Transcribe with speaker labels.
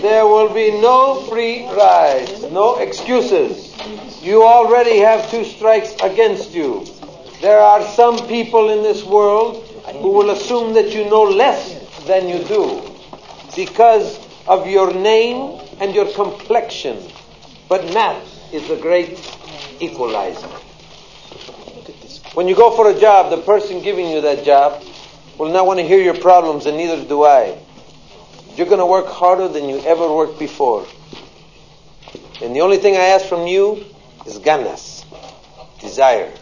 Speaker 1: There will be no free rides, no excuses. You already have 2 strikes against you. There are some people in this world who will assume that you know less than you do because of your name and your complexion. But math is the great equalizer. When you go for a job, the person giving you that job will not want to hear your problems, and neither do I. You're going to work harder than you ever worked before. And the only thing I ask from you is ganas, desire.